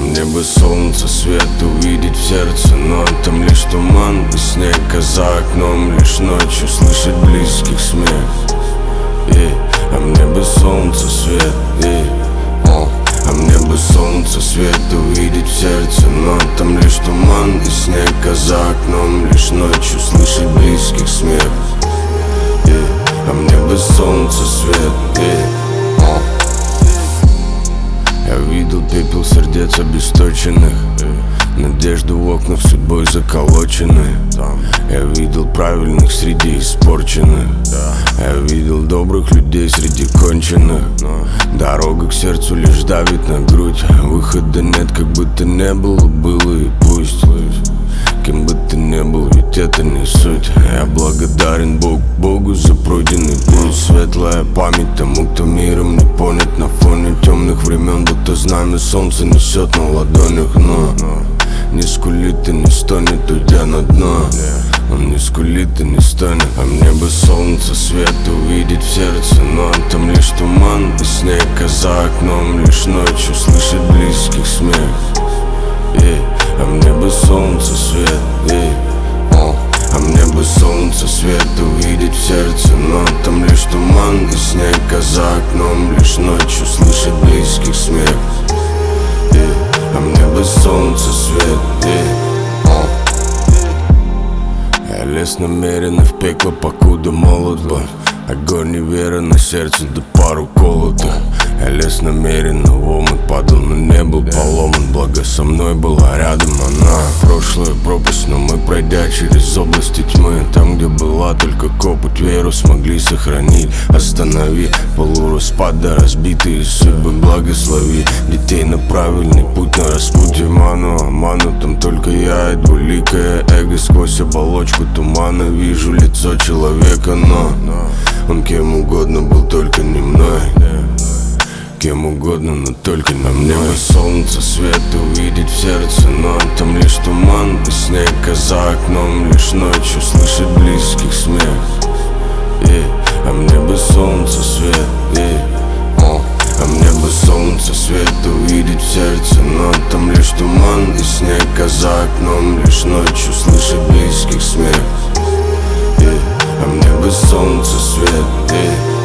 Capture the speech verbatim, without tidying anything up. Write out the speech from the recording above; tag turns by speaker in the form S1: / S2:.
S1: мне бы солнце, свет увидеть в сердце, но там лишь туман и снег, а за окном лишь ночью слышать близких смех. И, а мне бы солнце, свет, и, о, а мне бы солнце, свет увидеть в сердце, но там лишь туман и снег, а за окном лишь ночью слышать близких смех. И, а мне бы солнце, свет, и, о. Я видел пепел сердец обесточенных, надежду в окнах судьбой заколоченные. Я видел правильных среди испорченных, я видел добрых людей среди конченых. Дорога к сердцу лишь давит на грудь, выхода нет, как бы то не было, было и пусть. Кем бы ты ни был, ведь это не суть. Я благодарен Богу, Богу за пройденный путь. Светлая память тому, кто миром не понят. На фоне темных времен, будто знамя солнце несет на ладонях. Но не скулит и не стонет, уйдя на дно. Он не скулит и не стонет. А мне бы солнце, свет увидеть в сердце, но там лишь туман и снег, а за окном лишь ночью слышать близких смех. И, а мне бы солнце, свет, и, о, а мне бы солнце, свет увидеть в сердце, но там лишь туман и снег, а за окном лишь ночью слышать близких смех. И, а мне бы солнце, свет, и, о. Я лез намеренно в пекло, покуда молод был. Огонь и вера на сердце, да пару колотых. Я лез намеренно в омут, падал, но не был поломан. Благо со мной была рядом она. Прошлое пропасть, но мы, пройдя через области тьмы, там, где была только копоть, веру смогли сохранить. Останови полураспада, разбитые судьбы, благослови детей на правильный путь, на распутье. Ману, ману, там только я и двуликое эго. Сквозь оболочку тумана вижу лицо человека, но он кем угодно был, только не мной. Кем угодно, но только на мне бы солнце, свет увидеть в сердце, но там лишь туман и снег, а за окном лишь ночью слышать близких смех. И, а мне бы солнце, свет, и, о, а мне бы солнце, свет увидеть в сердце, но там лишь туман и снег, а за окном лишь ночью слышать близких смех. И, а мне бы солнце, свет, и